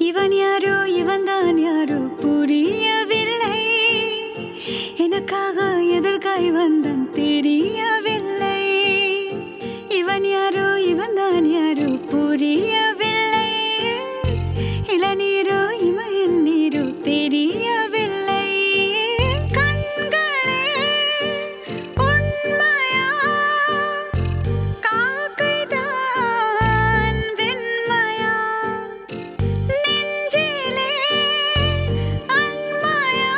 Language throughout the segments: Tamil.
இவன் யாரோ இவன்தான் யாரோ புரியவில்லை. எனக்காக எதற்காய் வந்தான் தெரியவில்லை. இவன் யாரோ இவன்தான் யாரோ புரியவில்லை. இளநீரோ இமயன் நீரோ தெரியவில்லை. கண்களே உண்மையா காக்கைதான் வெண்மையா நெஞ்சிலே அன்மையா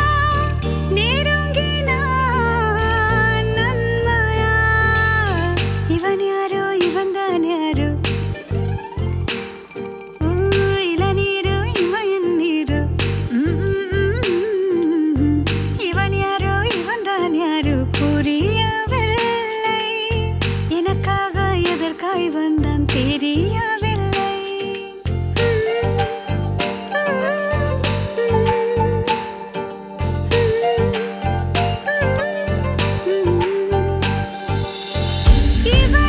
நெருங்கினான் நன்மையா. இவன் யாரோ இவன்தான் யாரோ இளநீரோ இமயன் நீரோ. இவன் யாரோ இவன்தான் யாரோ புரியவில்லை. எனக்காக எதற்காய் வந்தான் தெரியவில்லை. இவன்